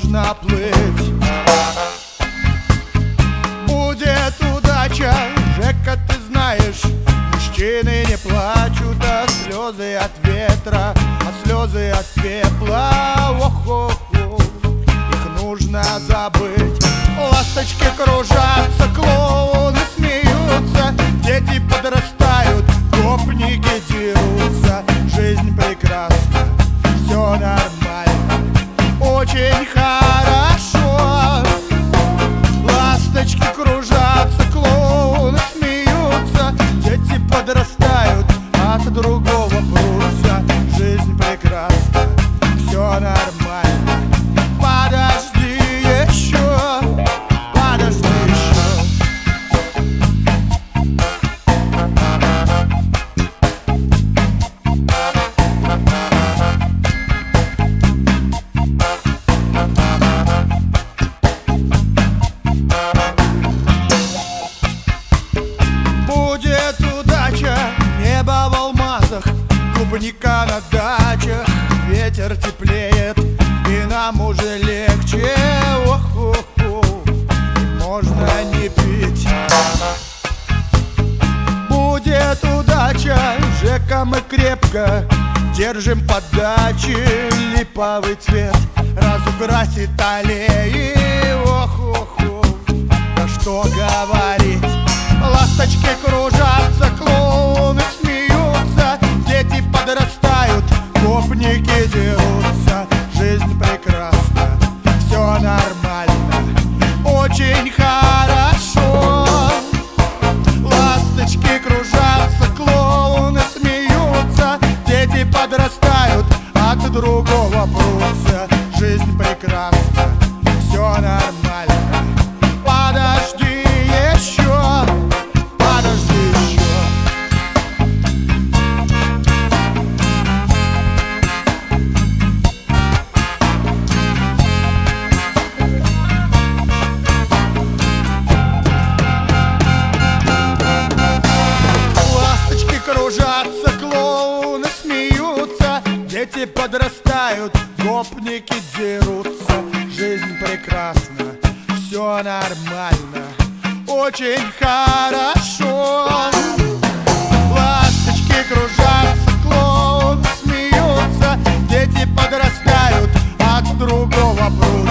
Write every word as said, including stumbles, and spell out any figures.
нужно плыть. Будет удача, Жека, ты знаешь, мужчины не плачут, а слезы от ветра, а слезы от пепла. Ох-ох-ох, их нужно забыть. Ласточки кружатся, клоуны смеются, дети подрастают, гопники дерутся. Жизнь прекрасна, все нормально, очень хорошо. Ласточки кружатся, клоуны смеются, дети подрастают, от другого прутся. Жизнь прекрасна, все нормально. Подожди еще, подожди еще. Будет удача, небо в алмазах, клубника на дачах, ветер теплеет, и нам уже легче. Ох-ох-ох, можно не пить. Будет удача, Жека, мы крепко держим подачи. Липовый цвет разукрасит аллеи. Ох-ох-ох, да что говорить. Ласточки кружатся, клоуны смеются, дети подрастают, гопники дерутся. Жизнь прекрасна, все нормально, очень хорошо. Ласточки кружатся, клоуны смеются, дети подрастают, от другого прутся. Жизнь прекрасна, все нормально. Подожди еще, подожди еще. Ласточки кружатся, клоуны смеются, дети подрастают, гопники дерутся. Жизнь прекрасна, все нормально, очень хорошо. Ласточки кружатся, клоуны смеются, дети подрастают, от другого прут.